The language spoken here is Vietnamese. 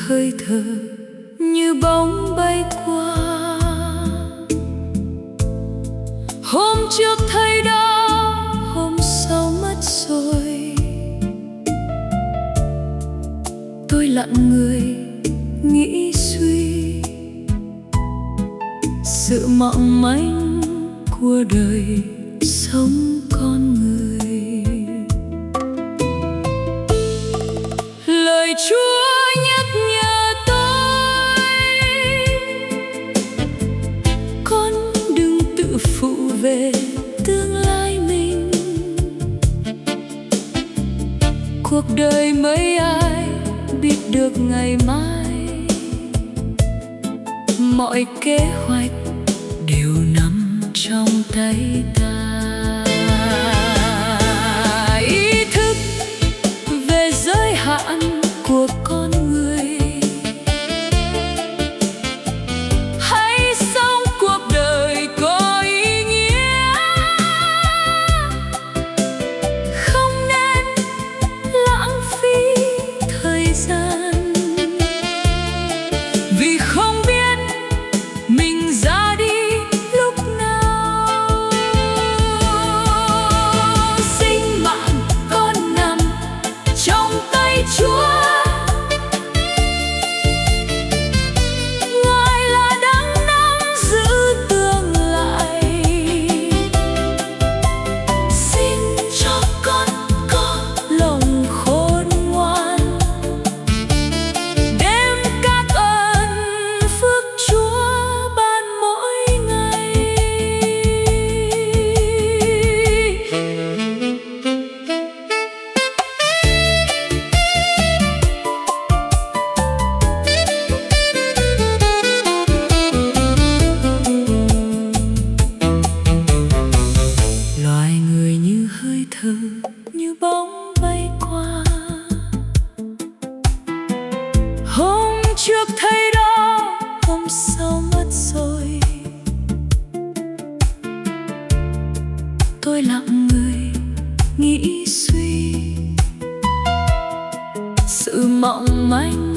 hơi thở, như bóng bay qua. Hôm trước thấy đó, hôm sau mất rồi. Tôi lặng người nghĩ suy, sự mong manh của đời sống con người. Lời Chúa nhắc nhở tôi, con đừng tự phụ về tương lai mình. Cuộc đời mấy ai biết được ngày mai, mọi kế hoạch đều nằm trong tay ta. Ý thức về giới hạn của con người, hãy sống cuộc đời có ý nghĩa. Không nên lãng phí thời gian, vì không biết mình ra đi lúc nào. Sinh mạng con nằm trong tay Chúa, Ngài là đấng nắm giữ tương lai. Xin cho con có lòng khôn ngoan, đem các ơn phước Chúa ban mỗi ngày. Loài người như hơi thở, như bóng bay qua. Hôm trước thấy đó, hôm sau mất rồi. Tôi lặng người nghĩ suy, sự mong manh